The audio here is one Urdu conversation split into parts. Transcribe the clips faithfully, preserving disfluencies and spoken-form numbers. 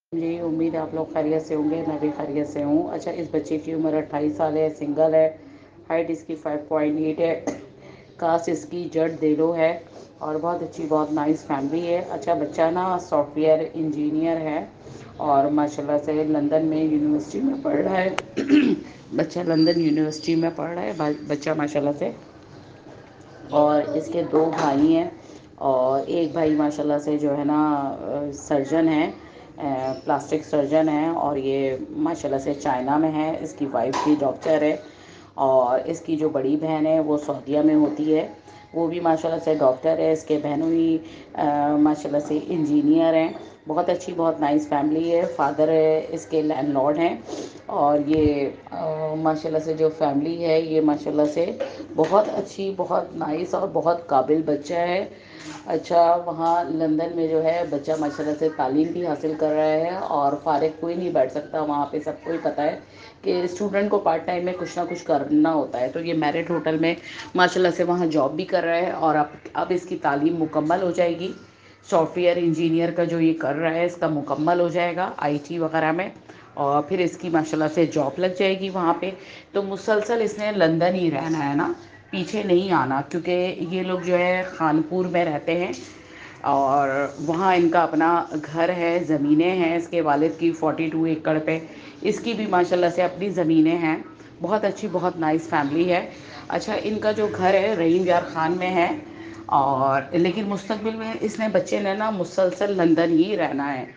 جی امید ہے آپ لوگ خیریت سے ہوں گے، میں بھی خیریت سے ہوں۔ اچھا، اس بچے کی عمر اٹھائیس سال ہے، سنگل ہے، ہائٹ اس کی فائیو پوائنٹ ایٹ ہے، کاسٹ اس کی جٹ دیلو ہے اور بہت اچھی بہت نائس فیملی ہے۔ اچھا بچہ نا سافٹ ویئر انجینئر ہے اور ماشاء اللہ سے لندن میں یونیورسٹی میں پڑھ رہا ہے۔ بچہ لندن یونیورسٹی میں پڑھ رہا ہے بچہ ماشاء اللہ سے، اور اس کے دو بھائی ہیں اور ایک بھائی ماشاء اللہ سے جو ہے نا سرجن ہے، پلاسٹک سرجن ہے، اور یہ ماشاء اللہ سے چائنا میں ہے۔ اس کی وائف بھی ڈاکٹر ہے اور اس کی جو بڑی بہن ہے وہ سعودیہ میں ہوتی ہے، وہ بھی ماشاء اللہ سے ڈاکٹر ہے۔ اس کے بہنوں بھی ماشاء اللہ سے انجینئر ہیں۔ بہت اچھی بہت نائس فیملی ہے۔ فادر اس کے لینڈ لارڈ ہیں اور یہ ماشاء اللہ سے جو فیملی ہے یہ ماشاء اللہ سے بہت اچھی بہت نائس اور بہت قابل بچہ ہے۔ اچھا، وہاں لندن میں جو ہے بچہ ماشاء اللہ سے تعلیم بھی حاصل کر رہا ہے اور فارغ کوئی نہیں بیٹھ سکتا وہاں پہ، سب کو ہی پتہ ہے کہ اسٹوڈنٹ کو پارٹ ٹائم میں کچھ نہ کچھ کرنا ہوتا ہے۔ تو یہ میرٹ ہوٹل میں ماشاء اللہ سے وہاں جاب بھی کر رہا ہے اور اب اب اس کی تعلیم مکمل ہو جائے گی۔ سافٹ ویئر انجینئر کا جو یہ کر رہا ہے اس کا مکمل ہو جائے گا آئی ٹی وغیرہ میں، اور پھر اس کی ماشاء اللہ سے جاب لگ جائے گی وہاں پہ۔ تو مسلسل اس نے لندن ہی رہنا ہے نا، پیچھے نہیں آنا، کیونکہ یہ لوگ جو ہے خانپور میں رہتے ہیں اور وہاں ان کا اپنا گھر ہے، زمینیں ہیں۔ اس کے والد کی فورٹی ٹو ایکڑ پہ، اس کی بھی ماشاء اللہ سے اپنی زمینیں ہیں۔ بہت اچھی بہت نائس فیملی ہے۔ اچھا، ان کا جو گھر ہے رحیم یار خان میں ہے، اور لیکن مستقبل میں اس نے بچے نے نا مسلسل لندن ہی رہنا ہے۔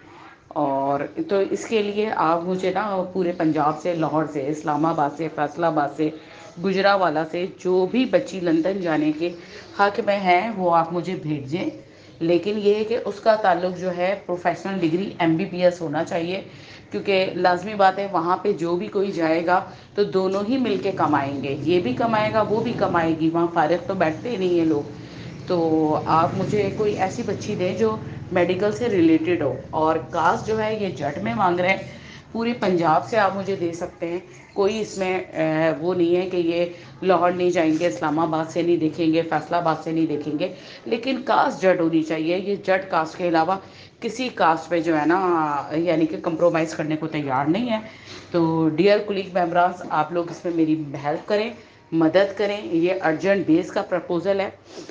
اور تو اس کے لیے آپ مجھے نا پورے پنجاب سے، لاہور سے، اسلام آباد سے، فیصل آباد سے، گجرانوالہ سے جو بھی بچی لندن جانے کے حق میں ہیں وہ آپ مجھے بھیجیں، لیکن یہ ہے کہ اس کا تعلق جو ہے professional degree M B B S ہونا چاہیے، کیونکہ لازمی بات ہے وہاں پہ جو بھی کوئی جائے گا تو دونوں ہی مل کے کمائیں گے، یہ بھی کمائے گا وہ بھی کمائے گی، وہاں فارغ تو بیٹھتے ہی نہیں ہیں لوگ۔ تو آپ مجھے کوئی ایسی بچی دیں جو میڈیکل سے ریلیٹڈ ہو، اور کاسٹ جو ہے یہ جٹ میں مانگ رہے ہیں۔ پورے پنجاب سے آپ مجھے دے سکتے ہیں، کوئی اس میں وہ نہیں ہے کہ یہ لاہور نہیں جائیں گے، اسلام آباد سے نہیں دیکھیں گے، فیصل آباد سے نہیں دیکھیں گے، لیکن کاسٹ جٹ ہونی چاہیے۔ یہ جٹ کاسٹ کے علاوہ کسی کاسٹ پہ جو ہے نا یعنی کہ کمپرومائز کرنے کو تیار نہیں ہے۔ تو ڈیئر کولیگ ممبرانس، آپ لوگ اس میں میری ہیلپ کریں، مدد کریں۔ یہ ارجنٹ بیس کا پرپوزل ہے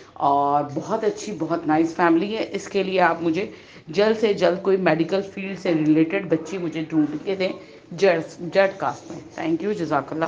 اور بہت اچھی بہت نائس فیملی ہے۔ اس کے لیے آپ مجھے جلد سے جلد کوئی میڈیکل فیلڈ سے ریلیٹڈ بچی مجھے ڈھونڈ کے دیں، جٹ جٹ کاسٹ میں۔ تھینک یو، جزاک اللہ۔